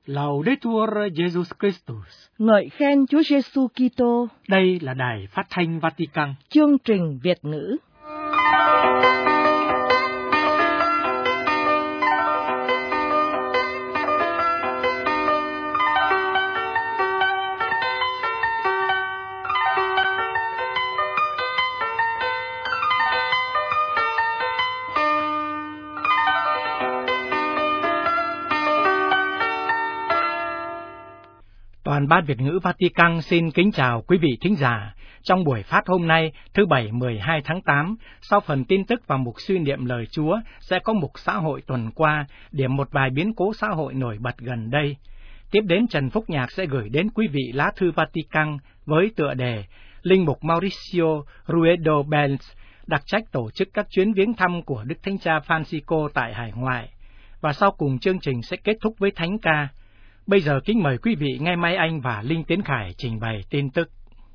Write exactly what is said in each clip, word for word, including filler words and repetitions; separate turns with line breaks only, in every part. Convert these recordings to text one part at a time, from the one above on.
Laudetur Jesus Christus.
Ngợi khen Chúa Giêsu Kitô.
Đây là Đài Phát thanh Vatican.
Chương trình Việt ngữ.
Toàn ban Việt ngữ Vatican xin kính chào quý vị thính giả. Trong buổi phát hôm nay, thứ Bảy mười hai tháng tám, sau phần tin tức và mục suy niệm lời Chúa, sẽ có mục xã hội tuần qua, điểm một vài biến cố xã hội nổi bật gần đây. Tiếp đến Trần Phúc Nhạc sẽ gửi đến quý vị lá thư Vatican với tựa đề Linh mục Mauricio Ruedo Benz, đặc trách tổ chức các chuyến viếng thăm của Đức Thánh Cha Francisco tại hải ngoại. Và sau cùng chương trình sẽ kết thúc với thánh ca. Bây giờ kính mời quý vị nghe Mai Anh và Linh Tiến Khải trình bày tin tức.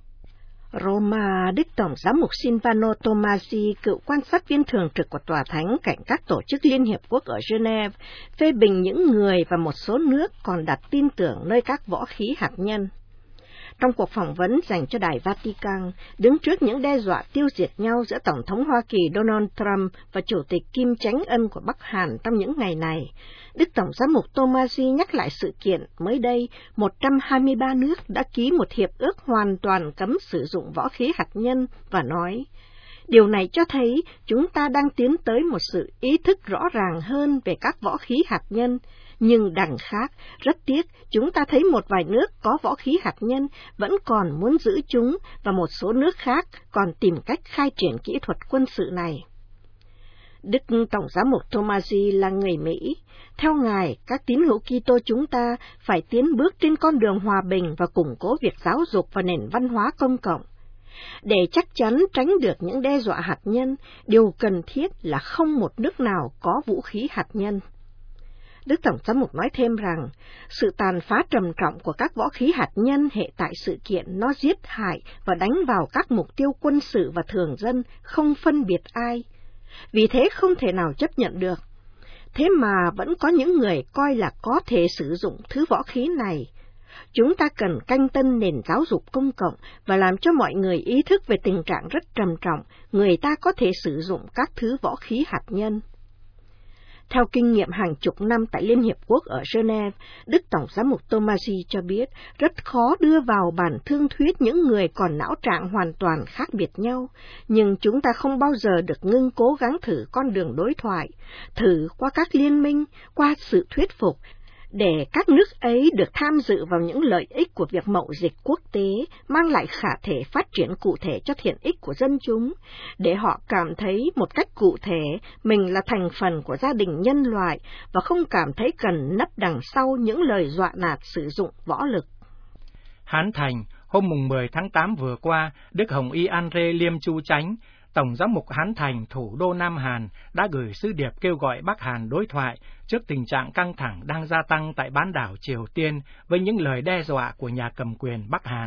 Roma, Đức Tổng giám mục Silvano Tomasi, cựu quan sát viên thường trực của Tòa Thánh cạnh các tổ chức Liên Hiệp Quốc ở Geneva, phê bình những người và một số nước còn đặt tin tưởng nơi các võ khí hạt nhân. Trong cuộc phỏng vấn dành cho Đài Vatican, đứng trước những đe dọa tiêu diệt nhau giữa Tổng thống Hoa Kỳ Donald Trump và Chủ tịch Kim Chánh Ân của Bắc Hàn trong những ngày này, Đức Tổng giám mục Tomasi nhắc lại sự kiện mới đây một trăm hai mươi ba nước đã ký một hiệp ước hoàn toàn cấm sử dụng võ khí hạt nhân và nói, điều này cho thấy chúng ta đang tiến tới một sự ý thức rõ ràng hơn về các võ khí hạt nhân. Nhưng đằng khác, rất tiếc, chúng ta thấy một vài nước có võ khí hạt nhân vẫn còn muốn giữ chúng và một số nước khác còn tìm cách khai triển kỹ thuật quân sự này. Đức Tổng giám mục Tomasi là người Mỹ. Theo Ngài, các tín hữu Kitô chúng ta phải tiến bước trên con đường hòa bình và củng cố việc giáo dục và nền văn hóa công cộng. Để chắc chắn tránh được những đe dọa hạt nhân, điều cần thiết là không một nước nào có vũ khí hạt nhân. Đức Tổng giám mục nói thêm rằng, sự tàn phá trầm trọng của các võ khí hạt nhân hệ tại sự kiện nó giết hại và đánh vào các mục tiêu quân sự và thường dân, không phân biệt ai. Vì thế không thể nào chấp nhận được. Thế mà vẫn có những người coi là có thể sử dụng thứ võ khí này. Chúng ta cần canh tân nền giáo dục công cộng và làm cho mọi người ý thức về tình trạng rất trầm trọng, người ta có thể sử dụng các thứ võ khí hạt nhân. Theo kinh nghiệm hàng chục năm tại Liên Hiệp Quốc ở Geneva, Đức Tổng giám mục Tomasi cho biết rất khó đưa vào bản thương thuyết những người còn não trạng hoàn toàn khác biệt nhau, nhưng chúng ta không bao giờ được ngưng cố gắng thử con đường đối thoại, thử qua các liên minh, qua sự thuyết phục, để các nước ấy được tham dự vào những lợi ích của việc mậu dịch quốc tế, mang lại khả thể phát triển cụ thể cho thiện ích của dân chúng, để họ cảm thấy một cách cụ thể mình là thành phần của gia đình nhân loại và không cảm thấy cần nấp đằng sau những lời dọa nạt sử dụng võ lực.
Hán Thành, hôm mười tháng tám vừa qua, Đức Hồng Y Andre Liêm Chu Chánh, Tổng giám mục Hán Thành, thủ đô Nam Hàn, đã gửi sứ điệp kêu gọi Bắc Hàn đối thoại trước tình trạng căng thẳng đang gia tăng tại bán đảo Triều Tiên với những lời đe dọa của nhà cầm quyền Bắc Hàn.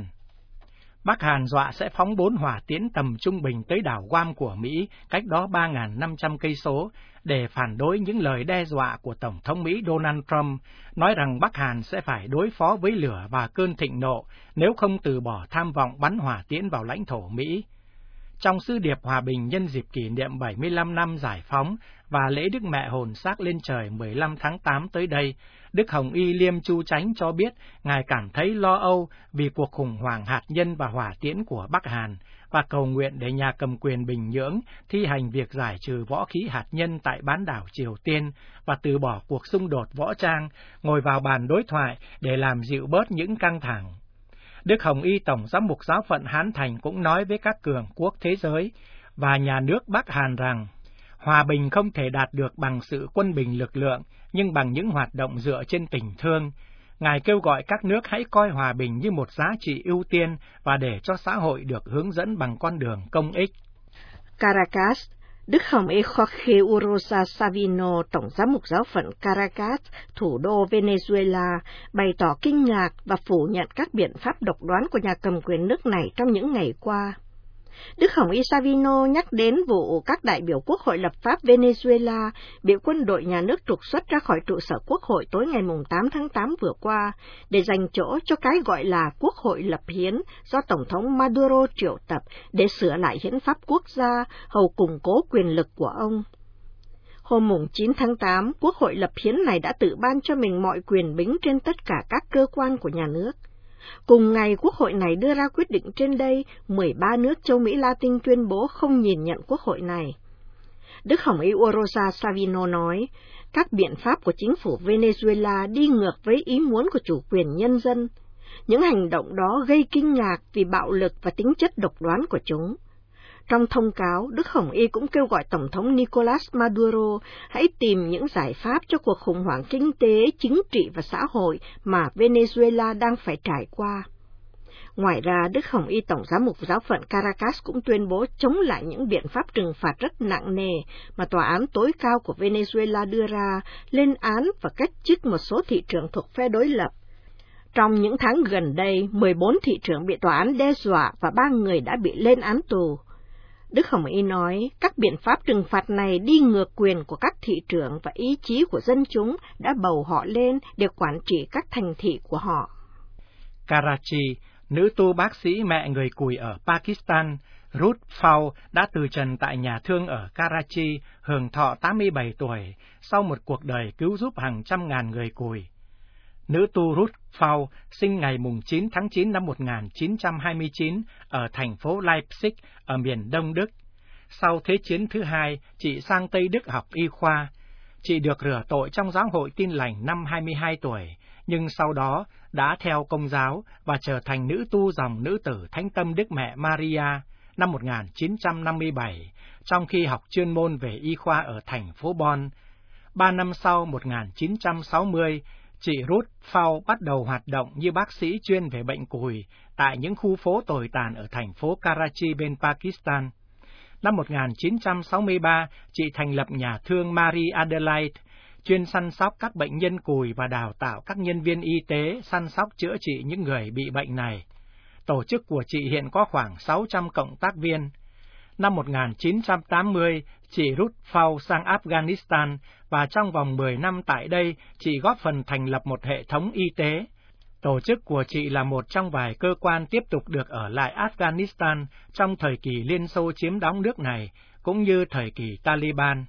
Bắc Hàn dọa sẽ phóng bốn hỏa tiễn tầm trung bình tới đảo Guam của Mỹ, cách đó ba nghìn năm trăm cây số, để phản đối những lời đe dọa của Tổng thống Mỹ Donald Trump, nói rằng Bắc Hàn sẽ phải đối phó với lửa và cơn thịnh nộ nếu không từ bỏ tham vọng bắn hỏa tiễn vào lãnh thổ Mỹ. Trong sứ điệp hòa bình nhân dịp kỷ niệm bảy mươi lăm năm giải phóng và lễ Đức Mẹ Hồn Xác lên trời mười lăm tháng tám tới đây, Đức Hồng Y Liêm Chu Chánh cho biết Ngài cảm thấy lo âu vì cuộc khủng hoảng hạt nhân và hỏa tiễn của Bắc Hàn và cầu nguyện để nhà cầm quyền Bình Nhưỡng thi hành việc giải trừ võ khí hạt nhân tại bán đảo Triều Tiên và từ bỏ cuộc xung đột võ trang, ngồi vào bàn đối thoại để làm dịu bớt những căng thẳng. Đức Hồng Y Tổng giám mục giáo phận Hán Thành cũng nói với các cường quốc thế giới và nhà nước Bắc Hàn rằng, hòa bình không thể đạt được bằng sự quân bình lực lượng, nhưng bằng những hoạt động dựa trên tình thương. Ngài kêu gọi các nước hãy coi hòa bình như một giá trị ưu tiên và để cho xã hội được hướng dẫn bằng con đường công ích.
Caracas, Đức Hồng Y Jorge Urosa Savino, Tổng giám mục giáo phận Caracas, thủ đô Venezuela, bày tỏ kinh ngạc và phủ nhận các biện pháp độc đoán của nhà cầm quyền nước này trong những ngày qua. Đức Hồng Y Savino nhắc đến vụ các đại biểu Quốc hội lập pháp Venezuela bị quân đội nhà nước trục xuất ra khỏi trụ sở Quốc hội tối ngày tám tháng tám vừa qua để dành chỗ cho cái gọi là Quốc hội lập hiến do Tổng thống Maduro triệu tập để sửa lại hiến pháp quốc gia hầu củng cố quyền lực của ông. Hôm chín tháng tám, Quốc hội lập hiến này đã tự ban cho mình mọi quyền bính trên tất cả các cơ quan của nhà nước. Cùng ngày, Quốc hội này đưa ra quyết định trên đây, mười ba nước châu Mỹ Latin tuyên bố không nhìn nhận Quốc hội này. Đức Hồng Y Orosa Savino nói, các biện pháp của chính phủ Venezuela đi ngược với ý muốn của chủ quyền nhân dân. Những hành động đó gây kinh ngạc vì bạo lực và tính chất độc đoán của chúng. Trong thông cáo, Đức Hồng Y cũng kêu gọi Tổng thống Nicolas Maduro hãy tìm những giải pháp cho cuộc khủng hoảng kinh tế, chính trị và xã hội mà Venezuela đang phải trải qua. Ngoài ra, Đức Hồng Y Tổng giám mục giáo phận Caracas cũng tuyên bố chống lại những biện pháp trừng phạt rất nặng nề mà Tòa án tối cao của Venezuela đưa ra, lên án và cách chức một số thị trưởng thuộc phe đối lập. Trong những tháng gần đây, mười bốn thị trưởng bị tòa án đe dọa và ba người đã bị lên án tù. Đức Hồng Y nói, các biện pháp trừng phạt này đi ngược quyền của các thị trưởng và ý chí của dân chúng đã bầu họ lên để quản trị các thành thị của họ.
Karachi, nữ tu bác sĩ mẹ người Cùi ở Pakistan, Ruth Faul đã từ trần tại nhà thương ở Karachi, hưởng thọ tám mươi bảy tuổi, sau một cuộc đời cứu giúp hàng trăm ngàn người Cùi. Nữ tu Ruth Faul sinh ngày chín tháng chín năm một nghìn chín trăm hai mươi chín ở thành phố Leipzig ở miền Đông Đức. Sau Thế chiến thứ hai, chị sang Tây Đức học y khoa. Chị được rửa tội trong giáo hội Tin Lành năm hai mươi hai tuổi, nhưng sau đó đã theo Công giáo và trở thành nữ tu dòng nữ tử Thánh Tâm Đức Mẹ Maria năm một nghìn chín trăm năm mươi bảy, trong khi học chuyên môn về y khoa ở thành phố Bonn. Ba năm sau, một nghìn chín trăm sáu mươi, chị Ruth Faul bắt đầu hoạt động như bác sĩ chuyên về bệnh cùi tại những khu phố tồi tàn ở thành phố Karachi bên Pakistan. Năm một nghìn chín trăm sáu mươi ba, chị thành lập nhà thương Marie Adelaide, chuyên săn sóc các bệnh nhân cùi và đào tạo các nhân viên y tế săn sóc chữa trị những người bị bệnh này. Tổ chức của chị hiện có khoảng sáu trăm cộng tác viên. Năm một nghìn chín trăm tám mươi, chị Ruth Faul sang Afghanistan và trong vòng mười năm tại đây, chị góp phần thành lập một hệ thống y tế. Tổ chức của chị là một trong vài cơ quan tiếp tục được ở lại Afghanistan trong thời kỳ Liên Xô chiếm đóng nước này, cũng như thời kỳ Taliban.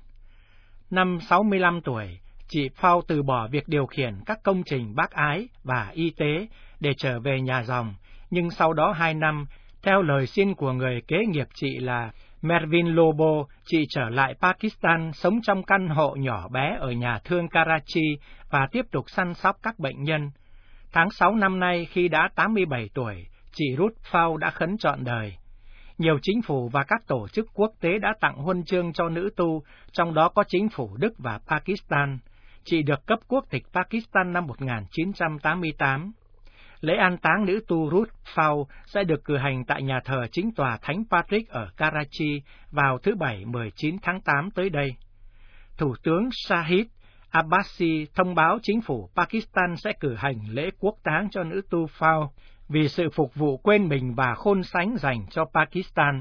Năm sáu mươi lăm tuổi, chị Faul từ bỏ việc điều khiển các công trình bác ái và y tế để trở về nhà dòng, nhưng sau đó hai năm, theo lời xin của người kế nghiệp chị là Mervyn Lobo, chị trở lại Pakistan sống trong căn hộ nhỏ bé ở nhà thương Karachi và tiếp tục săn sóc các bệnh nhân. Tháng sáu năm nay, khi đã tám mươi bảy tuổi, chị Ruth Faul đã khấn trọn đời. Nhiều chính phủ và các tổ chức quốc tế đã tặng huân chương cho nữ tu, trong đó có chính phủ Đức và Pakistan. Chị được cấp quốc tịch Pakistan năm một nghìn chín trăm tám mươi tám. Lễ an táng nữ tu Ruth Faul sẽ được cử hành tại nhà thờ chính tòa Thánh Patrick ở Karachi vào thứ Bảy mười chín tháng tám tới đây. Thủ tướng Shahid Abbasi thông báo chính phủ Pakistan sẽ cử hành lễ quốc táng cho nữ tu Faul vì sự phục vụ quên mình và khôn sánh dành cho Pakistan.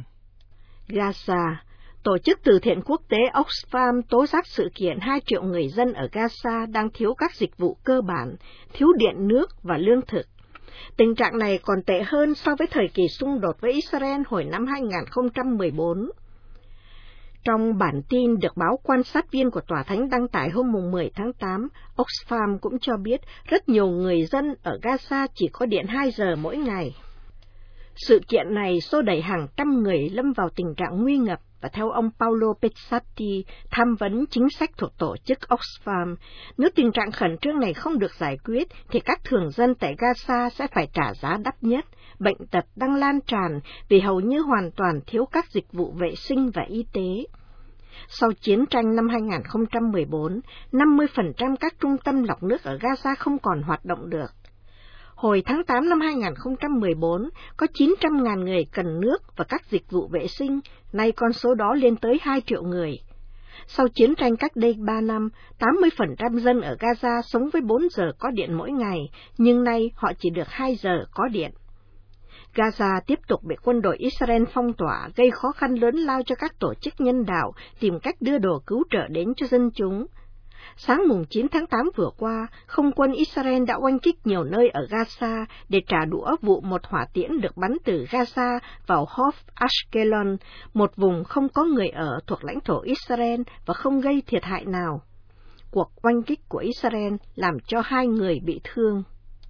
Gaza, tổ chức từ thiện quốc tế Oxfam tố giác sự kiện hai triệu người dân ở Gaza đang thiếu các dịch vụ cơ bản, thiếu điện nước và lương thực. Tình trạng này còn tệ hơn so với thời kỳ xung đột với Israel hồi năm hai nghìn không trăm mười bốn. Trong bản tin được báo Quan sát viên của Tòa Thánh đăng tải hôm mười tháng tám, Oxfam cũng cho biết rất nhiều người dân ở Gaza chỉ có điện hai giờ mỗi ngày. Sự kiện này xô đẩy hàng trăm người lâm vào tình trạng nguy ngập, và theo ông Paolo Pezzati, tham vấn chính sách thuộc tổ chức Oxfam, nếu tình trạng khẩn trương này không được giải quyết, thì các thường dân tại Gaza sẽ phải trả giá đắt nhất. Bệnh tật đang lan tràn vì hầu như hoàn toàn thiếu các dịch vụ vệ sinh và y tế. Sau chiến tranh năm hai nghìn không trăm mười bốn, năm mươi phần trăm các trung tâm lọc nước ở Gaza không còn hoạt động được. Hồi tháng tám năm hai nghìn không trăm mười bốn, có chín trăm nghìn người cần nước và các dịch vụ vệ sinh, nay con số đó lên tới hai triệu người. Sau chiến tranh cách đây ba năm, tám mươi phần trăm dân ở Gaza sống với bốn giờ có điện mỗi ngày, nhưng nay họ chỉ được hai giờ có điện. Gaza tiếp tục bị quân đội Israel phong tỏa, gây khó khăn lớn lao cho các tổ chức nhân đạo tìm cách đưa đồ cứu trợ đến cho dân chúng. Sáng mùng chín tháng tám vừa qua, không quân Israel đã oanh kích nhiều nơi ở Gaza để trả đũa vụ một hỏa tiễn được bắn từ Gaza vào Hof Ashkelon, một vùng không có người ở thuộc lãnh thổ Israel và không gây thiệt hại nào. Cuộc oanh kích của Israel làm cho hai người bị thương.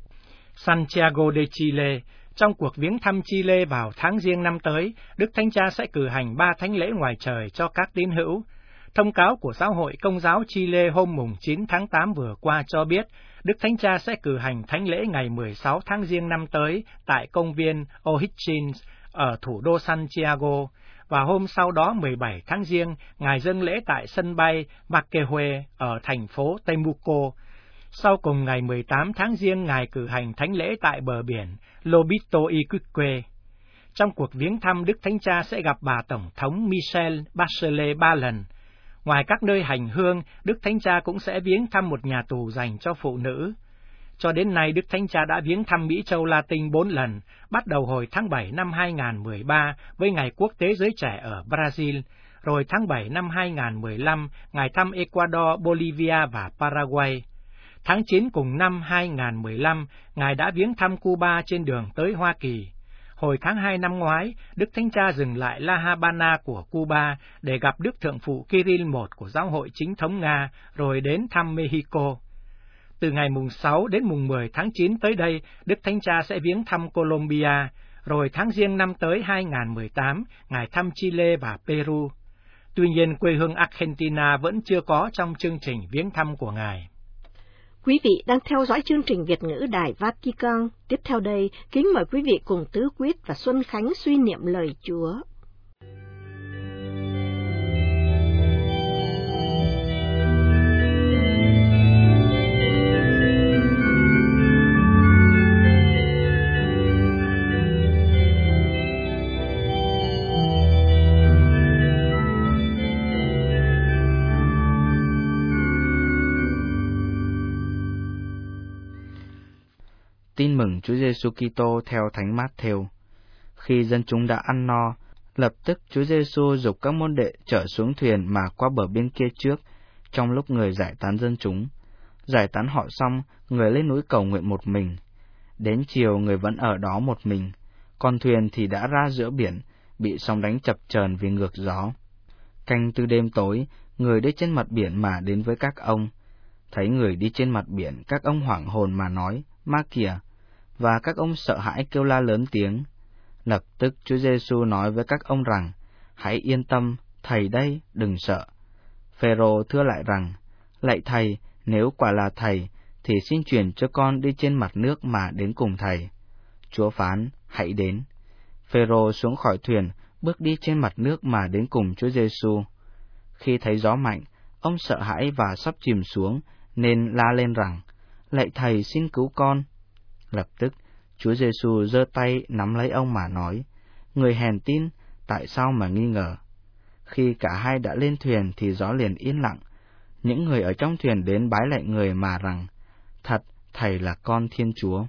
Santiago de Chile. Trong cuộc viếng thăm Chile vào tháng Giêng năm tới, Đức Thánh Cha sẽ cử hành ba thánh lễ ngoài trời cho các tín hữu. Thông cáo của Giáo hội Công giáo Chile hôm mùng chín tháng tám vừa qua cho biết, Đức Thánh Cha sẽ cử hành thánh lễ ngày mười sáu tháng Giêng năm tới tại công viên O'Higgins ở thủ đô Santiago, và hôm sau đó mười bảy tháng Giêng, Ngài dâng lễ tại sân bay Baquehue ở thành phố Temuco. Sau cùng ngày mười tám tháng Giêng, Ngài cử hành thánh lễ tại bờ biển Lobito Iquique. Trong cuộc viếng thăm, Đức Thánh Cha sẽ gặp bà Tổng thống Michelle Bachelet ba lần. Ngoài các nơi hành hương, Đức Thánh Cha cũng sẽ viếng thăm một nhà tù dành cho phụ nữ. Cho đến nay, Đức Thánh Cha đã viếng thăm Mỹ Châu Latin bốn lần, bắt đầu hồi tháng bảy năm hai nghìn không trăm mười ba với Ngày Quốc tế Giới Trẻ ở Brazil, rồi tháng bảy năm hai nghìn không trăm mười lăm, Ngài thăm Ecuador, Bolivia và Paraguay. Tháng chín cùng năm hai nghìn không trăm mười lăm, Ngài đã viếng thăm Cuba trên đường tới Hoa Kỳ. Hồi tháng hai năm ngoái, Đức Thánh Cha dừng lại La Habana của Cuba để gặp Đức Thượng phụ Kirill đệ nhị của Giáo hội Chính thống Nga, rồi đến thăm Mexico. Từ ngày mùng sáu đến mùng mười tháng chín tới đây, Đức Thánh Cha sẽ viếng thăm Colombia, rồi tháng Giêng năm tới hai nghìn không trăm mười tám, Ngài thăm Chile và Peru. Tuy nhiên, quê hương Argentina vẫn chưa có trong chương trình viếng thăm của Ngài.
Quý vị đang theo dõi chương trình Việt ngữ Đài Vatican. Tiếp theo đây, kính mời quý vị cùng Tứ Quyết và Xuân Khánh suy niệm lời Chúa.
Tin mừng Chúa Giêsu Kitô theo Thánh Mát-thêu. Khi dân chúng đã ăn no, lập tức Chúa Giêsu giục các môn đệ chở xuống thuyền mà qua bờ bên kia trước, trong lúc người giải tán dân chúng. Giải tán họ xong, người lên núi cầu nguyện một mình. Đến chiều người vẫn ở đó một mình, còn thuyền thì đã ra giữa biển, bị sóng đánh chập chờn vì ngược gió. Canh tư đêm tối, người đi trên mặt biển mà đến với các ông. Thấy người đi trên mặt biển, các ông hoảng hồn mà nói: Ma kìa! Và các ông sợ hãi kêu la lớn tiếng. Lập tức Chúa Giêsu nói với các ông rằng: Hãy yên tâm, Thầy đây, đừng sợ. Phêrô thưa lại rằng: Lạy Thầy, nếu quả là Thầy, thì xin truyền cho con đi trên mặt nước mà đến cùng Thầy. Chúa phán: Hãy đến. Phêrô xuống khỏi thuyền, bước đi trên mặt nước mà đến cùng Chúa Giêsu. Khi thấy gió mạnh, ông sợ hãi và sắp chìm xuống, nên la lên rằng: Lạy Thầy, xin cứu con. Lập tức, Chúa Giêsu giơ tay nắm lấy ông mà nói: Người hèn tin, tại sao mà nghi ngờ? Khi cả hai đã lên thuyền thì gió liền yên lặng. Những người ở trong thuyền đến bái lạy người mà rằng: Thật, Thầy là con Thiên Chúa.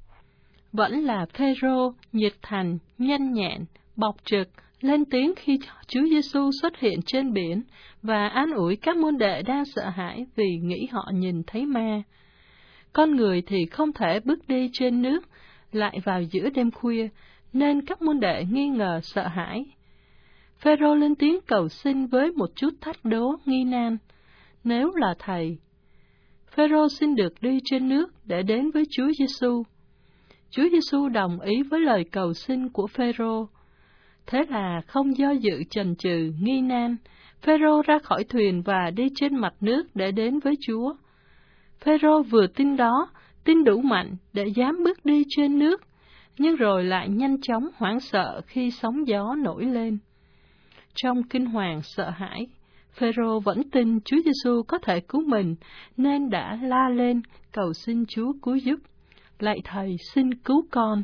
Vẫn là Phêrô nhiệt thành, nhanh nhẹn, bộc trực, lên tiếng khi Chúa Giêsu xuất hiện trên biển và an ủi các môn đệ đang sợ hãi vì nghĩ họ nhìn thấy ma. Con người thì không thể bước đi trên nước, lại vào giữa đêm khuya, nên các môn đệ nghi ngờ sợ hãi. Phêrô lên tiếng cầu xin với một chút thách đố nghi nan: Nếu là Thầy, Phêrô xin được đi trên nước để đến với Chúa Giêsu. Chúa Giêsu đồng ý với lời cầu xin của Phêrô. Thế là không do dự chần chừ nghi nan, Phêrô ra khỏi thuyền và đi trên mặt nước để đến với Chúa. Phêrô vừa tin đó, tin đủ mạnh để dám bước đi trên nước, nhưng rồi lại nhanh chóng hoảng sợ khi sóng gió nổi lên. Trong kinh hoàng sợ hãi, Phêrô vẫn tin Chúa Giêsu có thể cứu mình, nên đã la lên cầu xin Chúa cứu giúp. Lạy Thầy, xin cứu con.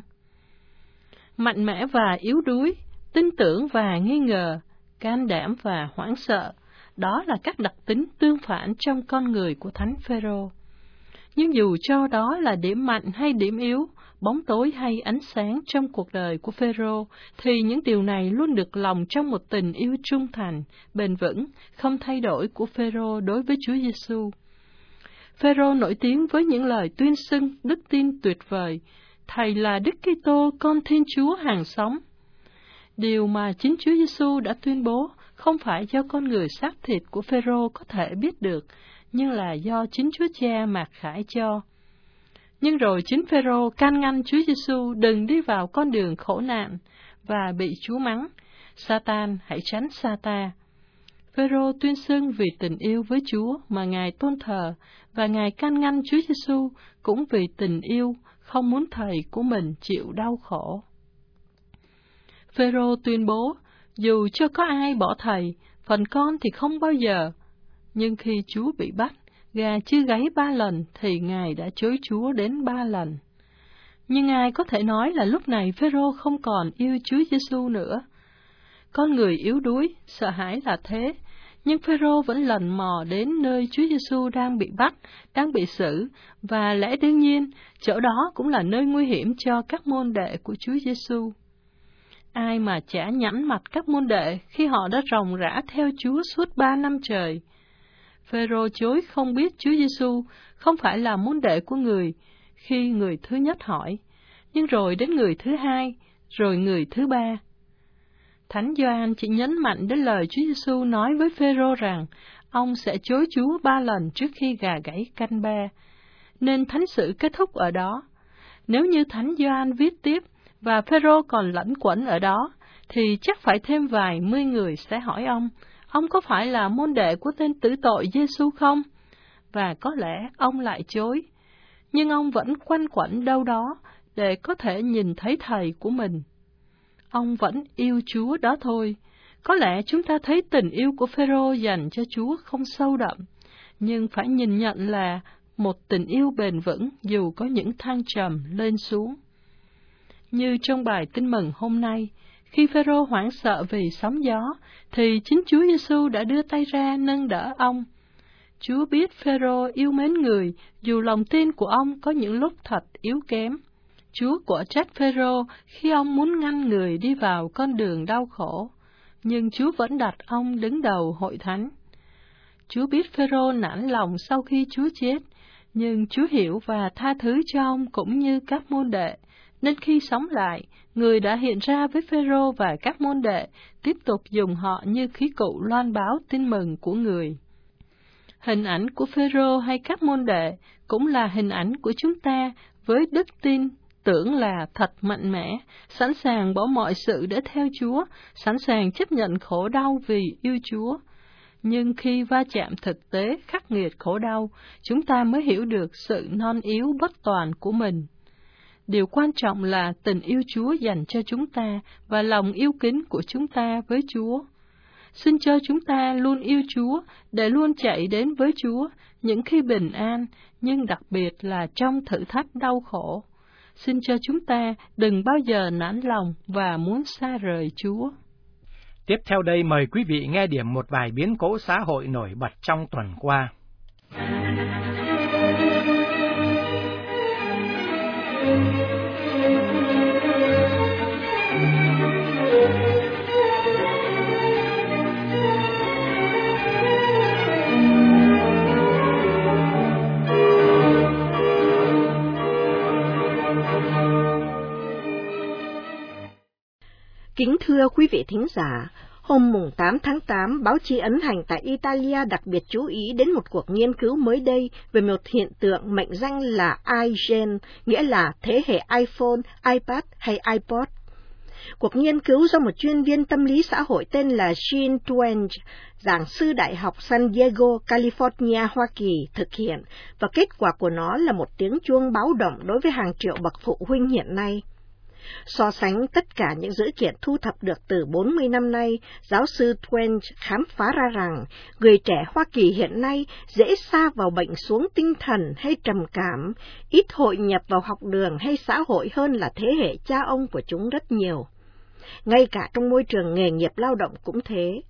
Mạnh mẽ và yếu đuối, tin tưởng và nghi ngờ, can đảm và hoảng sợ, đó là các đặc tính tương phản trong con người của Thánh Phêrô. Nhưng dù cho đó là điểm mạnh hay điểm yếu, bóng tối hay ánh sáng trong cuộc đời của Phêrô, thì những điều này luôn được lòng trong một tình yêu trung thành, bền vững, không thay đổi của Phêrô đối với Chúa Giêsu. Phêrô nổi tiếng với những lời tuyên xưng đức tin tuyệt vời: Thầy là Đức Kitô, con Thiên Chúa hàng sống. Điều mà chính Chúa Giêsu đã tuyên bố không phải do con người xác thịt của Phêrô có thể biết được, nhưng là do chính Chúa Cha mặc khải cho. Nhưng rồi chính Phêrô can ngăn Chúa Giêsu đừng đi vào con đường khổ nạn và bị Chúa mắng: Sa-tan, hãy tránh xa ta. Phêrô tuyên xưng vì tình yêu với Chúa mà Ngài tôn thờ, và Ngài can ngăn Chúa Giêsu cũng vì tình yêu, không muốn thầy của mình chịu đau khổ. Phêrô tuyên bố: dù cho có ai bỏ thầy, phần con thì không bao giờ. Nhưng khi Chúa bị bắt, gà chưa gáy ba lần thì Ngài đã chối Chúa đến ba lần. Nhưng ai có thể nói là lúc này Phêrô không còn yêu Chúa Giêsu nữa? Con người yếu đuối, sợ hãi là thế, nhưng Phêrô vẫn lần mò đến nơi Chúa Giêsu đang bị bắt, đang bị xử, và lẽ đương nhiên, chỗ đó cũng là nơi nguy hiểm cho các môn đệ của Chúa Giêsu. Ai mà chả nhẵn mặt các môn đệ khi họ đã ròng rã theo Chúa suốt ba năm trời? Phêrô chối không biết Chúa Giêsu không phải là môn đệ của người khi người thứ nhất hỏi, nhưng rồi đến người thứ hai, rồi người thứ ba. Thánh Gioan chỉ nhấn mạnh đến lời Chúa Giêsu nói với Phêrô rằng ông sẽ chối Chúa ba lần trước khi gà gáy canh ba, nên thánh sự kết thúc ở đó. Nếu như Thánh Gioan viết tiếp và Phêrô còn lẩn quẩn ở đó, thì chắc phải thêm vài mươi người sẽ hỏi ông, ông có phải là môn đệ của tên tử tội Giêsu không? Và có lẽ ông lại chối, nhưng ông vẫn quanh quẩn đâu đó để có thể nhìn thấy thầy của mình. Ông vẫn yêu Chúa đó thôi. Có lẽ chúng ta thấy tình yêu của Phêrô dành cho Chúa không sâu đậm, nhưng phải nhìn nhận là một tình yêu bền vững dù có những thăng trầm lên xuống. Như trong bài Tin Mừng hôm nay, khi Phêrô hoảng sợ vì sóng gió, thì chính Chúa Giêsu đã đưa tay ra nâng đỡ ông. Chúa biết Phêrô yêu mến người, dù lòng tin của ông có những lúc thật yếu kém. Chúa quở trách Phêrô khi ông muốn ngăn người đi vào con đường đau khổ, nhưng Chúa vẫn đặt ông đứng đầu hội thánh. Chúa biết Phêrô nản lòng sau khi Chúa chết, nhưng Chúa hiểu và tha thứ cho ông cũng như các môn đệ, nên khi sống lại, người đã hiện ra với Phêrô và các môn đệ, tiếp tục dùng họ như khí cụ loan báo tin mừng của người. Hình ảnh của Phêrô hay các môn đệ cũng là hình ảnh của chúng ta với đức tin, tưởng là thật mạnh mẽ, sẵn sàng bỏ mọi sự để theo Chúa, sẵn sàng chấp nhận khổ đau vì yêu Chúa. Nhưng khi va chạm thực tế khắc nghiệt khổ đau, chúng ta mới hiểu được sự non yếu bất toàn của mình. Điều quan trọng là tình yêu Chúa dành cho chúng ta và lòng yêu kính của chúng ta với Chúa. Xin cho chúng ta luôn yêu Chúa để luôn chạy đến với Chúa những khi bình an, nhưng đặc biệt là trong thử thách đau khổ. Xin cho chúng ta đừng bao giờ nản lòng và muốn xa rời Chúa.
Tiếp theo đây mời quý vị nghe điểm một vài biến cố xã hội nổi bật trong tuần qua.
Kính thưa quý vị thính giả, hôm mùng tám tháng tám, báo chí ấn hành tại Italia đặc biệt chú ý đến một cuộc nghiên cứu mới đây về một hiện tượng mệnh danh là iGen, nghĩa là thế hệ iPhone, iPad hay iPod. Cuộc nghiên cứu do một chuyên viên tâm lý xã hội tên là Jean Twenge, giảng sư Đại học San Diego, California, Hoa Kỳ, thực hiện, và kết quả của nó là một tiếng chuông báo động đối với hàng triệu bậc phụ huynh hiện nay. So sánh tất cả những dữ kiện thu thập được từ bốn mươi năm nay, giáo sư Twenge khám phá ra rằng người trẻ Hoa Kỳ hiện nay dễ sa vào bệnh xuống tinh thần hay trầm cảm, ít hội nhập vào học đường hay xã hội hơn là thế hệ cha ông của chúng rất nhiều. Ngay cả trong môi trường nghề nghiệp lao động cũng thế.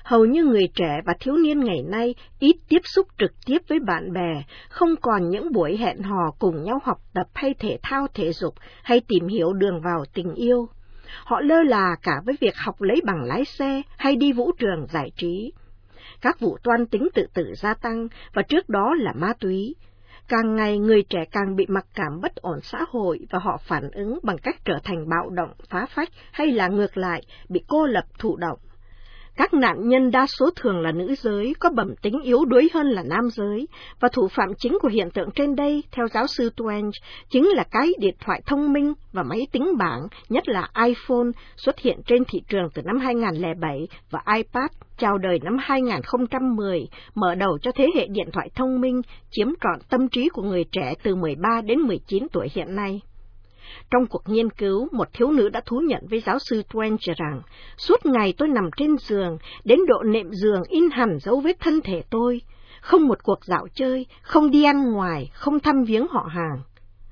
Hầu như người trẻ và thiếu niên ngày nay ít tiếp xúc trực tiếp với bạn bè, không còn những buổi hẹn hò cùng nhau học tập hay thể thao thể dục hay tìm hiểu đường vào tình yêu. Họ lơ là cả với việc học lấy bằng lái xe hay đi vũ trường giải trí. Các vụ toan tính tự tử gia tăng, và trước đó là ma túy. Càng ngày người trẻ càng bị mặc cảm bất ổn xã hội, và họ phản ứng bằng cách trở thành bạo động, phá phách, hay là ngược lại, bị cô lập thụ động. Các nạn nhân đa số thường là nữ giới, có bẩm tính yếu đuối hơn là nam giới, và thủ phạm chính của hiện tượng trên đây, theo giáo sư Twenge, chính là cái điện thoại thông minh và máy tính bảng, nhất là iPhone, xuất hiện trên thị trường từ năm hai nghìn không trăm lẻ bảy, và iPad chào đời năm hai nghìn không trăm mười, mở đầu cho thế hệ điện thoại thông minh, chiếm trọn tâm trí của người trẻ từ mười ba đến mười chín tuổi hiện nay. Trong cuộc nghiên cứu, một thiếu nữ đã thú nhận với giáo sư Twenge rằng, suốt ngày tôi nằm trên giường, đến độ nệm giường in hẳn dấu vết thân thể tôi, không một cuộc dạo chơi, không đi ăn ngoài, không thăm viếng họ hàng.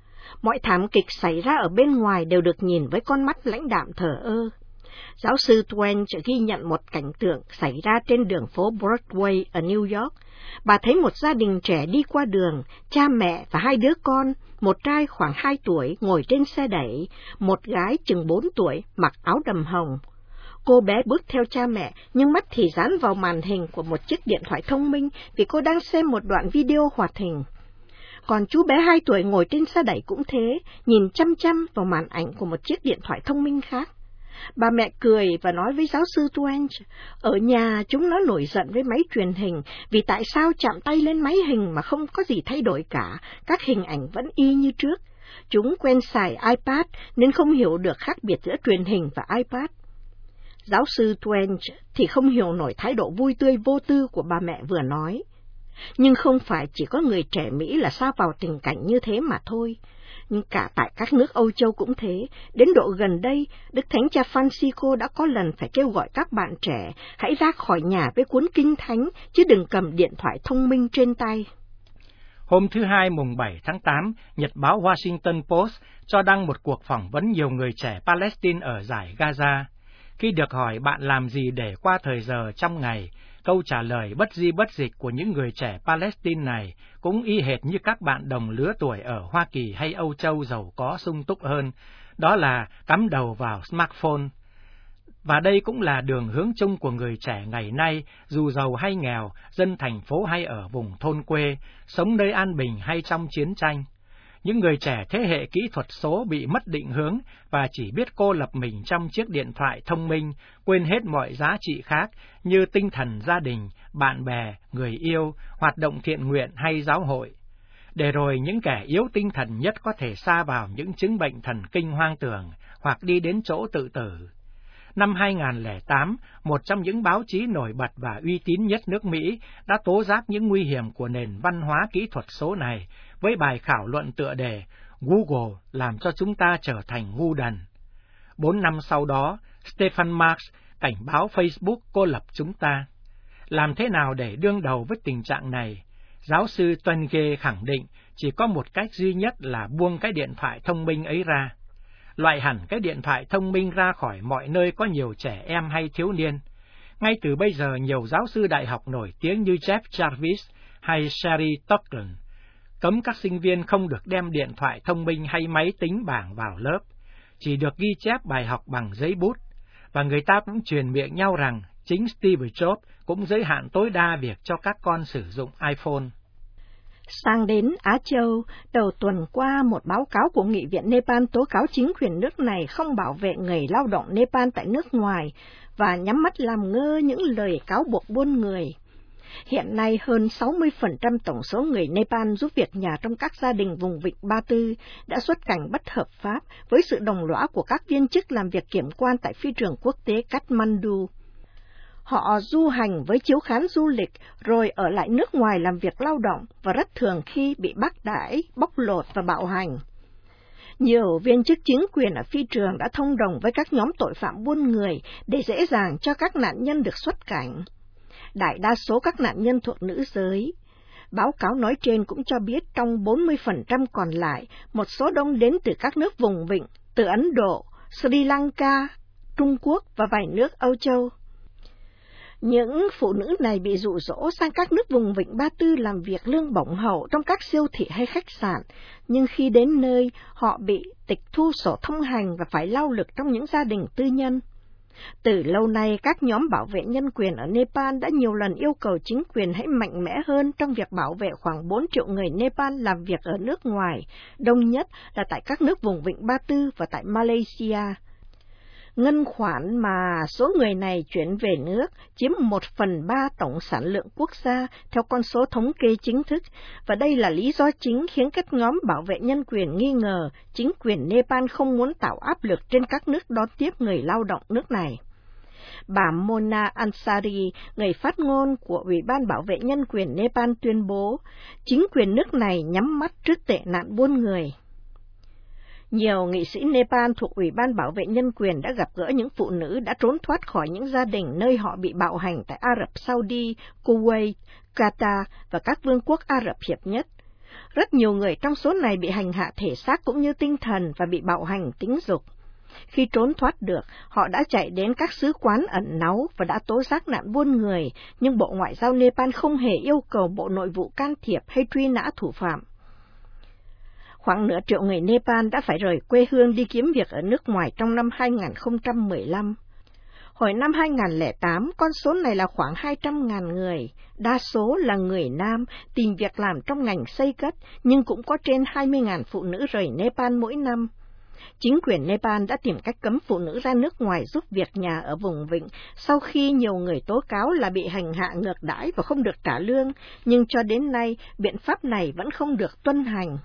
Mọi thảm kịch xảy ra ở bên ngoài đều được nhìn với con mắt lãnh đạm thờ ơ. Giáo sư Twenge ghi nhận một cảnh tượng xảy ra trên đường phố Broadway ở New York. Bà thấy một gia đình trẻ đi qua đường, cha mẹ và hai đứa con, một trai khoảng hai tuổi ngồi trên xe đẩy, một gái chừng bốn tuổi mặc áo đầm hồng. Cô bé bước theo cha mẹ, nhưng mắt thì dán vào màn hình của một chiếc điện thoại thông minh vì cô đang xem một đoạn video hoạt hình. Còn chú bé hai tuổi ngồi trên xe đẩy cũng thế, nhìn chăm chăm vào màn ảnh của một chiếc điện thoại thông minh khác. Bà mẹ cười và nói với giáo sư Twenge, ở nhà chúng nó nổi giận với máy truyền hình vì tại sao chạm tay lên máy hình mà không có gì thay đổi cả, các hình ảnh vẫn y như trước. Chúng quen xài iPad nên không hiểu được khác biệt giữa truyền hình và iPad. Giáo sư Twenge thì không hiểu nổi thái độ vui tươi vô tư của bà mẹ vừa nói. Nhưng không phải chỉ có người trẻ Mỹ là sa vào tình cảnh như thế mà thôi. Nhưng cả tại các nước Âu Châu cũng thế, đến độ gần đây, Đức Thánh Cha Francisco đã có lần phải kêu gọi các bạn trẻ hãy ra khỏi nhà với cuốn Kinh Thánh, chứ đừng cầm điện thoại thông minh trên tay.
Hôm thứ Hai mùng bảy tháng tám, Nhật báo Washington Post cho đăng một cuộc phỏng vấn nhiều người trẻ Palestine ở dải Gaza. Khi được hỏi bạn làm gì để qua thời giờ trong ngày, câu trả lời bất di bất dịch của những người trẻ Palestine này cũng y hệt như các bạn đồng lứa tuổi ở Hoa Kỳ hay Âu Châu giàu có sung túc hơn, đó là cắm đầu vào smartphone. Và đây cũng là đường hướng chung của người trẻ ngày nay, dù giàu hay nghèo, dân thành phố hay ở vùng thôn quê, sống nơi an bình hay trong chiến tranh. Những người trẻ thế hệ kỹ thuật số bị mất định hướng và chỉ biết cô lập mình trong chiếc điện thoại thông minh, quên hết mọi giá trị khác như tinh thần gia đình, bạn bè, người yêu, hoạt động thiện nguyện hay giáo hội. Để rồi những kẻ yếu tinh thần nhất có thể sa vào những chứng bệnh thần kinh hoang tưởng hoặc đi đến chỗ tự tử. Năm hai nghìn không trăm lẻ tám, một trong những báo chí nổi bật và uy tín nhất nước Mỹ đã tố giác những nguy hiểm của nền văn hóa kỹ thuật số này với bài khảo luận tựa đề Google làm cho chúng ta trở thành ngu đần. Bốn năm sau đó, Stephen Marks cảnh báo Facebook cô lập chúng ta. Làm thế nào để đương đầu với tình trạng này? Giáo sư Twenge khẳng định chỉ có một cách duy nhất là buông cái điện thoại thông minh ấy ra. Loại hẳn cái điện thoại thông minh ra khỏi mọi nơi có nhiều trẻ em hay thiếu niên. Ngay từ bây giờ, nhiều giáo sư đại học nổi tiếng như Jeff Jarvis hay Sherry Turkle cấm các sinh viên không được đem điện thoại thông minh hay máy tính bảng vào lớp, chỉ được ghi chép bài học bằng giấy bút. Và người ta cũng truyền miệng nhau rằng chính Steve Jobs cũng giới hạn tối đa việc cho các con sử dụng iPhone.
Sang đến Á Châu, đầu tuần qua một báo cáo của Nghị viện Nepal tố cáo chính quyền nước này không bảo vệ người lao động Nepal tại nước ngoài và nhắm mắt làm ngơ những lời cáo buộc buôn người. Hiện nay, hơn sáu mươi phần trăm tổng số người Nepal giúp việc nhà trong các gia đình vùng vịnh Ba Tư đã xuất cảnh bất hợp pháp với sự đồng lõa của các viên chức làm việc kiểm quan tại phi trường quốc tế Kathmandu. Họ du hành với chiếu khán du lịch rồi ở lại nước ngoài làm việc lao động và rất thường khi bị bác đãi, bóc lột và bạo hành. Nhiều viên chức chính quyền ở phi trường đã thông đồng với các nhóm tội phạm buôn người để dễ dàng cho các nạn nhân được xuất cảnh. Đại đa số các nạn nhân thuộc nữ giới. Báo cáo nói trên cũng cho biết trong bốn mươi phần trăm còn lại, một số đông đến từ các nước vùng vịnh, từ Ấn Độ, Sri Lanka, Trung Quốc và vài nước Âu Châu. Những phụ nữ này bị dụ dỗ sang các nước vùng Vịnh Ba Tư làm việc lương bổng hậu trong các siêu thị hay khách sạn, nhưng khi đến nơi, họ bị tịch thu sổ thông hành và phải lao lực trong những gia đình tư nhân. Từ lâu nay, các nhóm bảo vệ nhân quyền ở Nepal đã nhiều lần yêu cầu chính quyền hãy mạnh mẽ hơn trong việc bảo vệ khoảng bốn triệu người Nepal làm việc ở nước ngoài, đông nhất là tại các nước vùng Vịnh Ba Tư và tại Malaysia. Ngân khoản mà số người này chuyển về nước chiếm một phần ba tổng sản lượng quốc gia theo con số thống kê chính thức, và đây là lý do chính khiến các nhóm bảo vệ nhân quyền nghi ngờ chính quyền Nepal không muốn tạo áp lực trên các nước đón tiếp người lao động nước này. Bà Mona Ansari, người phát ngôn của Ủy ban Bảo vệ Nhân quyền Nepal tuyên bố, chính quyền nước này nhắm mắt trước tệ nạn buôn người. Nhiều nghị sĩ Nepal thuộc Ủy ban Bảo vệ Nhân quyền đã gặp gỡ những phụ nữ đã trốn thoát khỏi những gia đình nơi họ bị bạo hành tại Ả Rập Saudi, Kuwait, Qatar và các vương quốc Ả Rập Hiệp Nhất. Rất nhiều người trong số này bị hành hạ thể xác cũng như tinh thần và bị bạo hành tính dục. Khi trốn thoát được, họ đã chạy đến các sứ quán ẩn náu và đã tố giác nạn buôn người, nhưng Bộ Ngoại giao Nepal không hề yêu cầu Bộ Nội vụ can thiệp hay truy nã thủ phạm. Khoảng nửa triệu người Nepal đã phải rời quê hương đi kiếm việc ở nước ngoài trong năm hai nghìn không trăm mười lăm. Hồi năm hai nghìn không trăm lẻ tám, con số này là khoảng hai trăm nghìn người, đa số là người nam tìm việc làm trong ngành xây cất, nhưng cũng có trên hai mươi nghìn phụ nữ rời Nepal mỗi năm. Chính quyền Nepal đã tìm cách cấm phụ nữ ra nước ngoài giúp việc nhà ở vùng vịnh sau khi nhiều người tố cáo là bị hành hạ ngược đãi và không được trả lương, nhưng cho đến nay biện pháp này vẫn không được tuân hành.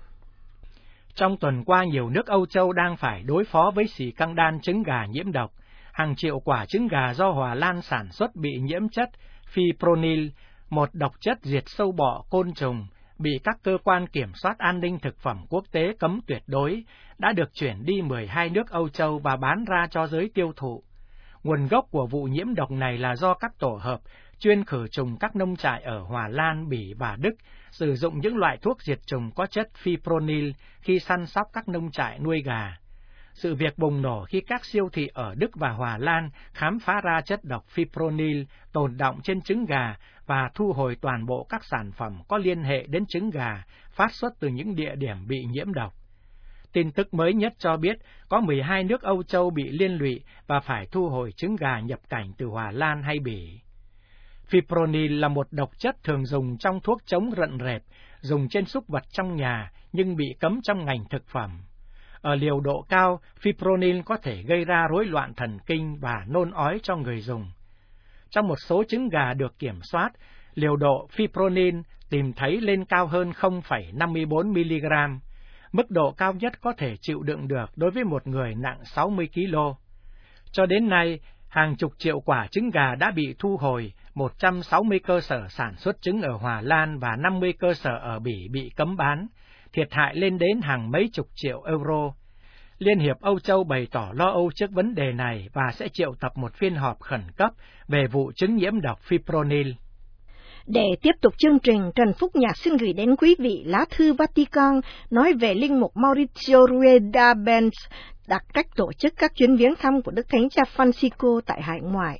Trong tuần qua, nhiều nước Âu Châu đang phải đối phó với xỉ căng đan trứng gà nhiễm độc. Hàng triệu quả trứng gà do Hòa Lan sản xuất bị nhiễm chất fipronil, một độc chất diệt sâu bọ côn trùng, bị các cơ quan kiểm soát an ninh thực phẩm quốc tế cấm tuyệt đối, đã được chuyển đi mười hai nước Âu Châu và bán ra cho giới tiêu thụ. Nguồn gốc của vụ nhiễm độc này là do các tổ hợp chuyên khử trùng các nông trại ở Hòa Lan, Bỉ và Đức sử dụng những loại thuốc diệt trùng có chất fipronil khi săn sóc các nông trại nuôi gà. Sự việc bùng nổ khi các siêu thị ở Đức và Hòa Lan khám phá ra chất độc fipronil tồn đọng trên trứng gà và thu hồi toàn bộ các sản phẩm có liên hệ đến trứng gà phát xuất từ những địa điểm bị nhiễm độc. Tin tức mới nhất cho biết có mười hai nước Âu Châu bị liên lụy và phải thu hồi trứng gà nhập cảnh từ Hòa Lan hay Bỉ. Fipronil là một độc chất thường dùng trong thuốc chống rận rệp, dùng trên súc vật trong nhà nhưng bị cấm trong ngành thực phẩm. Ở liều độ cao, fipronil có thể gây ra rối loạn thần kinh và nôn ói cho người dùng. Trong một số trứng gà được kiểm soát, liều độ fipronil tìm thấy lên cao hơn không phẩy năm mươi bốn mi-li-gam, mức độ cao nhất có thể chịu đựng được đối với một người nặng sáu mươi ki lô. Cho đến nay, hàng chục triệu quả trứng gà đã bị thu hồi, một trăm sáu mươi cơ sở sản xuất trứng ở Hòa Lan và năm mươi cơ sở ở Bỉ bị cấm bán, thiệt hại lên đến hàng mấy chục triệu euro. Liên hiệp Âu Châu bày tỏ lo âu trước vấn đề này và sẽ triệu tập một phiên họp khẩn cấp về vụ trứng nhiễm độc fipronil.
Để tiếp tục chương trình, Trần Phúc Nhạc xin gửi đến quý vị lá thư Vatican nói về linh mục Mauricio Rueda Benz đặc trách tổ chức các chuyến viếng thăm của Đức Thánh Cha Francisco tại hải ngoại.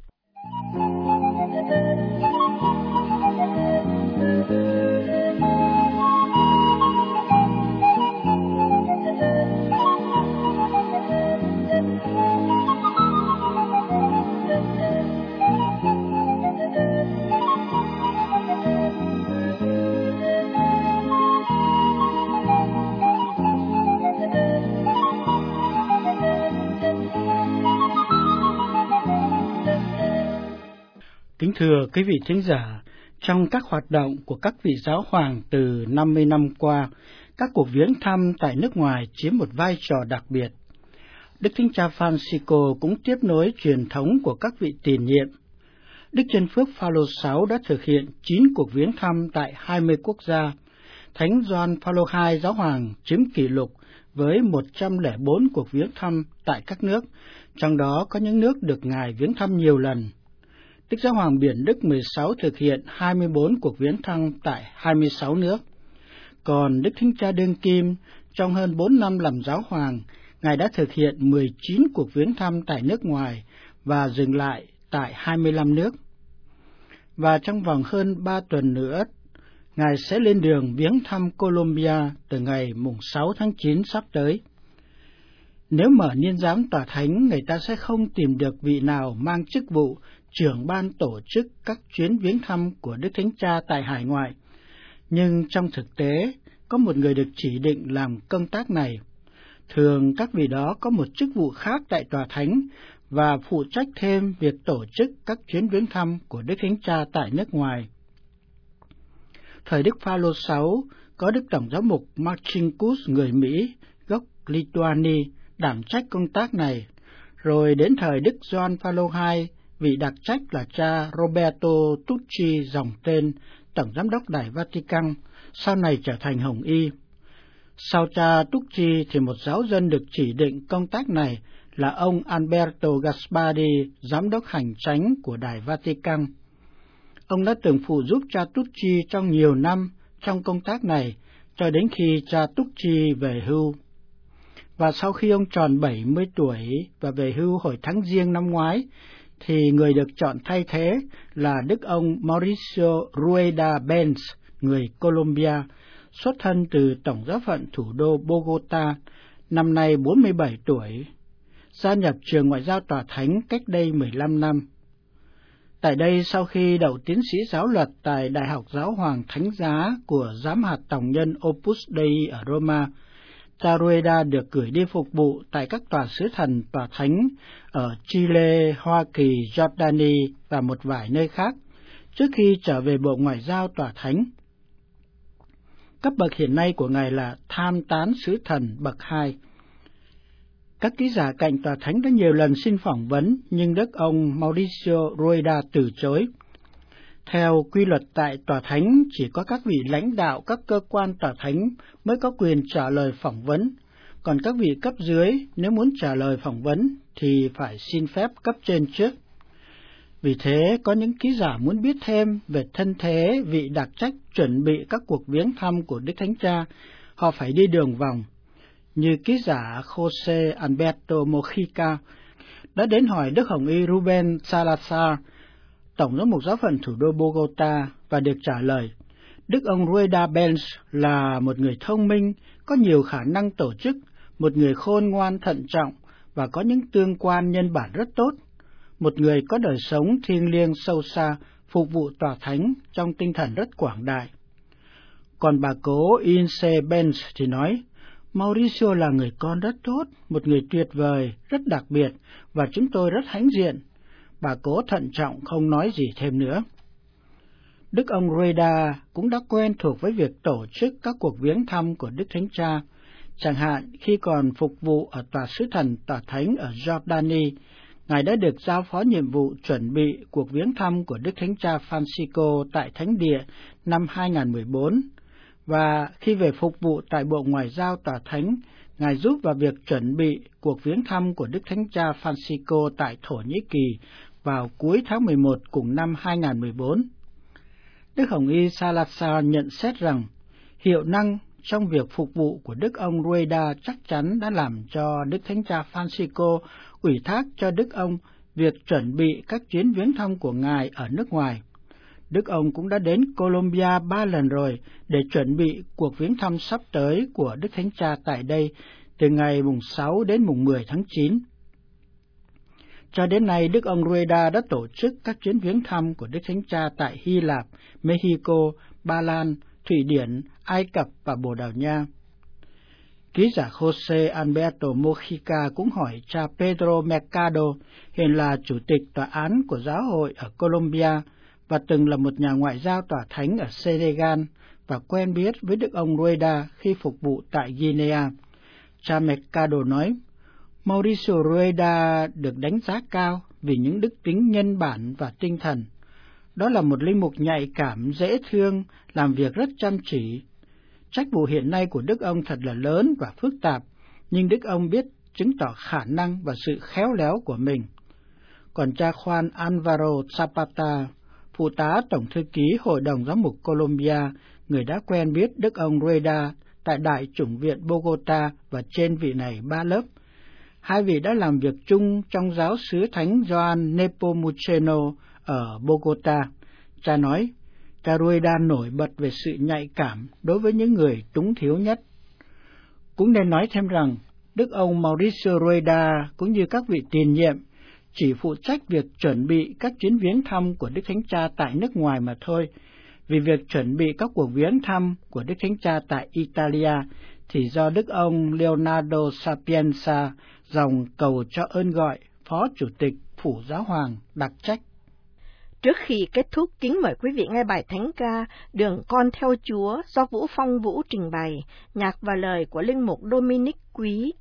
Kính thưa quý vị thính giả, trong các hoạt động của các vị giáo hoàng từ năm mươi năm qua, các cuộc viếng thăm tại nước ngoài chiếm một vai trò đặc biệt. Đức Thánh Cha Francisco cũng tiếp nối truyền thống của các vị tiền nhiệm. Đức Chân Phước Phaolô thứ sáu đã thực hiện chín cuộc viếng thăm tại hai mươi quốc gia. Thánh Gioan Phaolô thứ hai giáo hoàng chiếm kỷ lục với một trăm lẻ bốn cuộc viếng thăm tại các nước, trong đó có những nước được Ngài viếng thăm nhiều lần. Đức Giáo hoàng Biển Đức mười sáu thực hiện hai mươi bốn cuộc viếng thăm tại hai mươi sáu nước. Còn Đức Thánh Cha Đương Kim, trong hơn bốn năm làm giáo hoàng, Ngài đã thực hiện mười chín cuộc viếng thăm tại nước ngoài và dừng lại tại hai mươi lăm nước. và trong vòng hơn ba tuần nữa, Ngài sẽ lên đường viếng thăm Colombia từ ngày mùng sáu tháng chín sắp tới. Nếu mở niên giám tòa thánh, người ta sẽ không tìm được vị nào mang chức vụ trưởng ban tổ chức các chuyến viếng thăm của Đức Thánh Cha tại hải ngoại. Nhưng trong thực tế, có một người được chỉ định làm công tác này. Thường các vị đó có một chức vụ khác tại tòa thánh và phụ trách thêm việc tổ chức các chuyến viếng thăm của Đức Thánh Cha tại nước ngoài. Thời Đức Phaolô sáu, có Đức Tổng giám mục Marcinkus người Mỹ, gốc Lithuania, đảm trách công tác này. Rồi đến thời Đức Gioan Phaolô hai, vị đặc trách là cha Roberto Tucci dòng tên, Tổng giám đốc Đài Vatican, sau này trở thành Hồng Y. Sau cha Tucci thì một giáo dân được chỉ định công tác này là ông Alberto Gaspardi, giám đốc hành chánh của Đài Vatican. Ông đã từng phụ giúp cha Tucci trong nhiều năm trong công tác này, cho đến khi cha Tucci về hưu. Và sau khi ông tròn bảy mươi tuổi và về hưu hồi tháng Giêng năm ngoái, thì người được chọn thay thế là Đức ông Mauricio Rueda Benz, người Colombia, xuất thân từ Tổng giáo phận thủ đô Bogota, năm nay bốn mươi bảy tuổi, gia nhập trường ngoại giao tòa thánh cách đây mười lăm năm. Tại đây, sau khi đậu tiến sĩ giáo luật tại Đại học Giáo hoàng Thánh giá của Giám hạt Tòng nhân Opus Dei ở Roma, cha Rueda được gửi đi phục vụ tại các tòa sứ thần tòa thánh ở Chile, Hoa Kỳ, Jordani và một vài nơi khác, trước khi trở về Bộ Ngoại giao tòa thánh. Cấp bậc hiện nay của Ngài là tham tán sứ thần bậc hai. Các ký giả cạnh tòa thánh đã nhiều lần xin phỏng vấn, nhưng Đức ông Mauricio Rueda từ chối. Theo quy luật tại tòa thánh, chỉ có các vị lãnh đạo các cơ quan tòa thánh mới có quyền trả lời phỏng vấn, còn các vị cấp dưới nếu muốn trả lời phỏng vấn thì phải xin phép cấp trên trước. Vì thế, có những ký giả muốn biết thêm về thân thế vị đặc trách chuẩn bị các cuộc viếng thăm của Đức Thánh Cha, họ phải đi đường vòng. Như ký giả Jose Alberto Mojica đã đến hỏi Đức Hồng Y Ruben Salazar, Tổng giám mục giáo phận thủ đô Bogota, và được trả lời, Đức ông Rueda Benz là một người thông minh, có nhiều khả năng tổ chức, một người khôn ngoan thận trọng và có những tương quan nhân bản rất tốt, một người có đời sống thiêng liêng sâu xa, phục vụ tòa thánh trong tinh thần rất quảng đại. Còn bà cố Ince Benz thì nói, Mauricio là người con rất tốt, một người tuyệt vời, rất đặc biệt, và chúng tôi rất hãnh diện. Bà cố thận trọng không nói gì thêm nữa. Đức ông Rueda cũng đã quen thuộc với việc tổ chức các cuộc viếng thăm của Đức Thánh Cha, chẳng hạn khi còn phục vụ ở tòa sứ thần tòa thánh ở Jordani, Ngài đã được giao phó nhiệm vụ chuẩn bị cuộc viếng thăm của Đức Thánh Cha Francisco tại Thánh Địa năm hai nghìn không trăm mười bốn, và khi về phục vụ tại Bộ Ngoại giao tòa thánh, Ngài giúp vào việc chuẩn bị cuộc viếng thăm của Đức Thánh Cha Francisco tại Thổ Nhĩ Kỳ vào cuối tháng mười một cùng năm hai nghìn không trăm mười bốn. Đức Hồng Y Salazar nhận xét rằng, hiệu năng trong việc phục vụ của Đức ông Rueda chắc chắn đã làm cho Đức Thánh Cha Francisco ủy thác cho Đức ông việc chuẩn bị các chuyến viếng thăm của Ngài ở nước ngoài. Đức ông cũng đã đến Colombia ba lần rồi để chuẩn bị cuộc viếng thăm sắp tới của Đức Thánh Cha tại đây từ ngày mùng sáu đến mùng mười tháng chín. Cho đến nay, Đức ông Rueda đã tổ chức các chuyến viếng thăm của Đức Thánh Cha tại Hy Lạp, Mexico, Ba Lan, Thụy Điển, Ai Cập và Bồ Đào Nha. Ký giả Jose Alberto Mojica cũng hỏi cha Pedro Mercado, hiện là chủ tịch tòa án của giáo hội ở Colombia và từng là một nhà ngoại giao tòa thánh ở Senegal và quen biết với Đức ông Rueda khi phục vụ tại Guinea. Cha Mercado nói, Mauricio Rueda được đánh giá cao vì những đức tính nhân bản và tinh thần. Đó là một linh mục nhạy cảm, dễ thương, làm việc rất chăm chỉ. Trách vụ hiện nay của Đức ông thật là lớn và phức tạp, nhưng Đức ông biết chứng tỏ khả năng và sự khéo léo của mình. Còn cha Juan Alvaro Zapata, phụ tá Tổng thư ký Hội đồng Giám mục Colombia, người đã quen biết Đức ông Rueda tại Đại chủng viện Bogota và trên vị này ba lớp. Hai vị đã làm việc chung trong giáo xứ Thánh Gioan Nepomuceno ở Bogota. Cha nói, cha Rueda nổi bật về sự nhạy cảm đối với những người túng thiếu nhất. Cũng nên nói thêm rằng, Đức ông Mauricio Rueda cũng như các vị tiền nhiệm chỉ phụ trách việc chuẩn bị các chuyến viếng thăm của Đức Thánh Cha tại nước ngoài mà thôi, vì việc chuẩn bị các cuộc viếng thăm của Đức Thánh Cha tại Italia thì do Đức ông Leonardo Sapienza, dòng cầu cho ơn gọi, Phó Chủ tịch Phủ Giáo Hoàng đặc trách.
Trước khi kết thúc, kính mời quý vị nghe bài thánh ca Đường Con Theo Chúa do Vũ Phong Vũ trình bày, nhạc và lời của Linh mục Dominic Quý.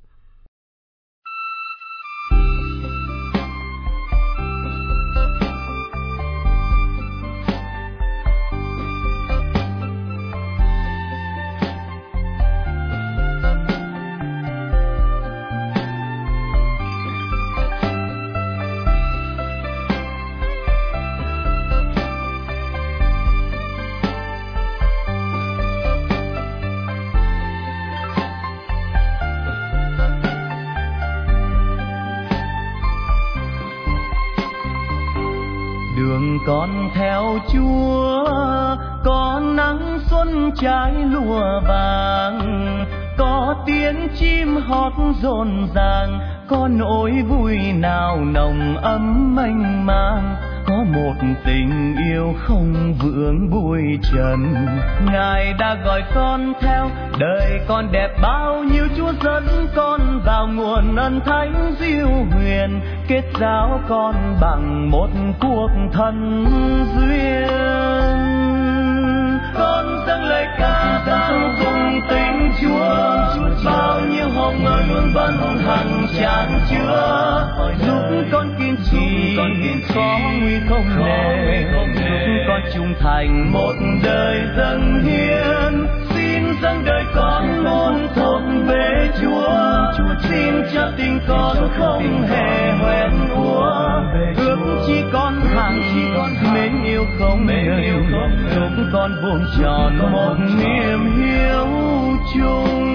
Đường con theo Chúa, có nắng xuân trái lúa vàng, có tiếng chim hót rộn ràng, có nỗi vui nào nồng ấm mênh mang, có một tình yêu không vướng bụi trần. Ngài đã gọi con theo, đời con đẹp bao nhiêu, Chúa dẫn con vào nguồn ân thánh diệu huyền, kết giao con bằng một cuộc thân duyên. Con dâng lời ca dâng cùng tình Chúa, bao nhiêu hồng ân luôn vẫn hằng chan chứa, giúp con kiên trì có nguy không nề, giúp con trung thành một đời dâng hiến. Xin dâng đời con luôn thuộc về Chúa, xin cho tình con không hề hoen úa, ước chi con hằng mến yêu không ngừng, giúp con buông tròn một niềm hiếu chung.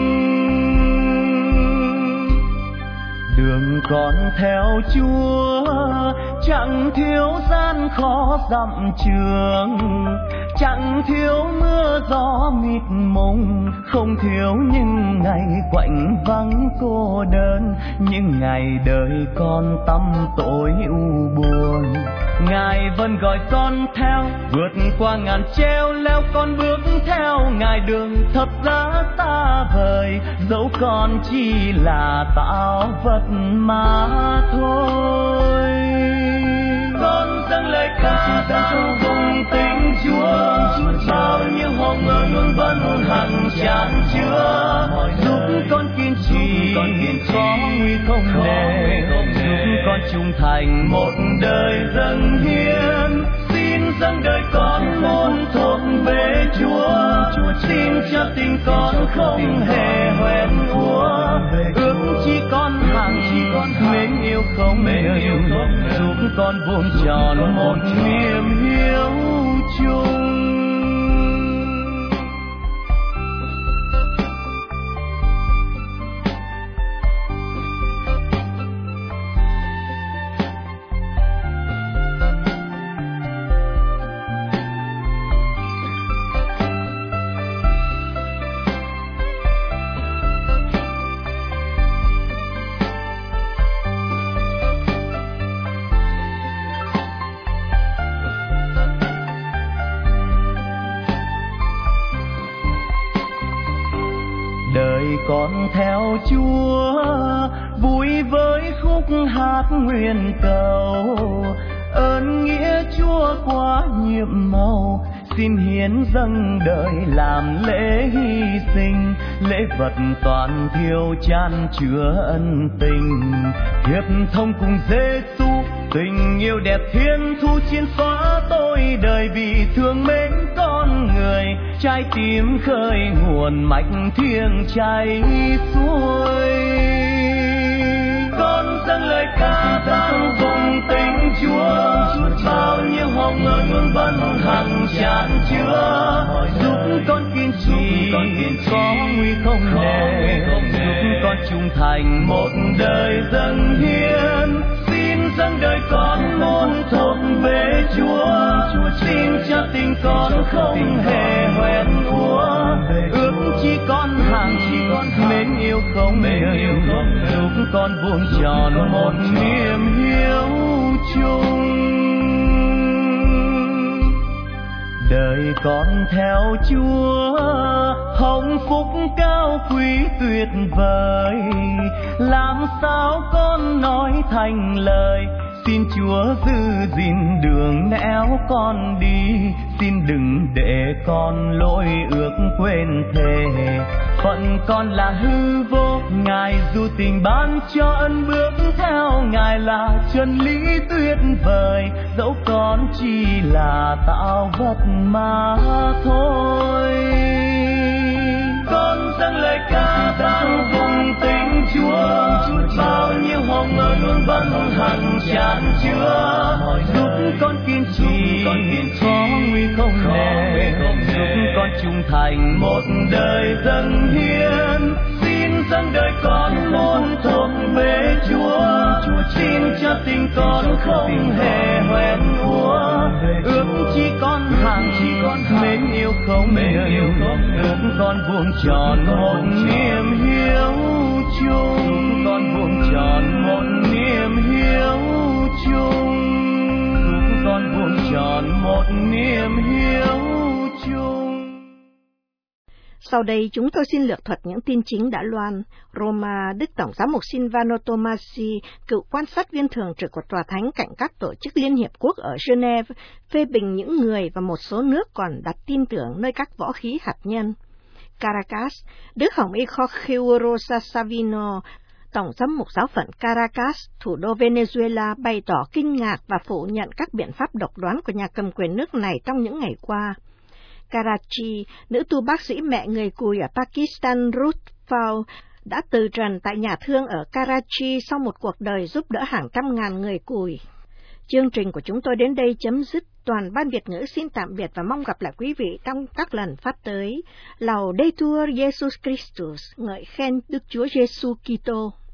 Đường con theo Chúa chẳng thiếu gian khó dặm trường, chẳng thiếu mưa gió mịt mùng, không thiếu những ngày quạnh vắng cô đơn, những ngày đời con tăm tối u buồn. Ngài vẫn gọi con theo, vượt qua ngàn treo leo con bước theo Ngài, đường thập giá xa vời, dẫu con chỉ là tạo vật mà thôi. Con dâng lời ca dâng cùng tình Chúa, bao nhiêu hồng ân luôn vẫn hằng chan chứa, giúp con kiên trì có nguy không nề, giúp con trung thành một đời dâng hiến. Xin dâng đời con muốn thuộc về Chúa, xin cho tình con không hề hoen úa, ước chi con hằng mến yêu không ngừng, giúp con buông tròn một niềm hiếu chung. Con theo Chúa vui với khúc hát nguyện cầu, ơn nghĩa Chúa quá nhiệm màu, xin hiến dâng đời làm lễ hy sinh, lễ vật toàn thiêu chan chứa ân tình, hiệp thông cùng Giêsu, tình yêu đẹp thiên thu chiến xóa tôi đời, vì thương mến con người, trái tim khơi nguồn mạch thiêng chảy xuôi. Con dâng lời ca dâng cùng tình Chúa, bao nhiêu hồng ân luôn vẫn hằng chan chứa, giúp con kiên trì có nguy không nề, giúp con trung thành một đời dâng hiến. Xin dâng đời con muốn thuộc về Chúa, xin cho tình con không hề hoen úa, ước chi con hàng chỉ con mến yêu không ngừng, giúp con vuông tròn một niềm hiếu chung. Đời con theo Chúa, hồng phúc cao quý tuyệt vời, làm sao con nói thành lời. Xin Chúa giữ gìn đường nẻo con đi, xin đừng để con lỗi ước quên thề. Phận con là hư vô, Ngài dù tình ban cho ân bước theo Ngài là chân lý tuyệt vời, dẫu con chỉ là tạo vật mà thôi. Con dâng lời ca vang vùng tình Chúa, bao nhiêu hồng ân luôn vẫn hằng tràn chứa, giúp con kiên trì khó nguy không nề, giúp con trung thành một đời dâng hiến. Xin dâng đời con muốn thuộc về Chúa, xin cho tình con không hề hoen úa, ước chi con hàng chỉ con mến yêu không ngừng, ước con vuông tròn một niềm hiếu chung, con vuông tròn một niềm hiếu chung, ước con vuông tròn một niềm hiếu chung.
Sau đây chúng tôi xin lược thuật những tin chính đã loan. Roma, Đức Tổng giám mục Silvano Tomasi, cựu quan sát viên thường trực của Tòa Thánh cạnh các tổ chức Liên Hiệp Quốc ở Geneva, phê bình những người và một số nước còn đặt tin tưởng nơi các võ khí hạt nhân. Caracas, Đức Hồng Y Jorge Rosa Savino, Tổng giám mục giáo phận Caracas, thủ đô Venezuela, bày tỏ kinh ngạc và phủ nhận các biện pháp độc đoán của nhà cầm quyền nước này trong những ngày qua. Karachi, nữ tu bác sĩ mẹ người Cùi ở Pakistan Ruth Paul đã từ trần tại nhà thương ở Karachi sau một cuộc đời giúp đỡ hàng trăm ngàn người Cùi. Chương trình của chúng tôi đến đây chấm dứt. Toàn ban Việt ngữ xin tạm biệt và mong gặp lại quý vị trong các lần phát tới. Laudetur Jesus Christus, ngợi khen Đức Chúa Giêsu Kitô.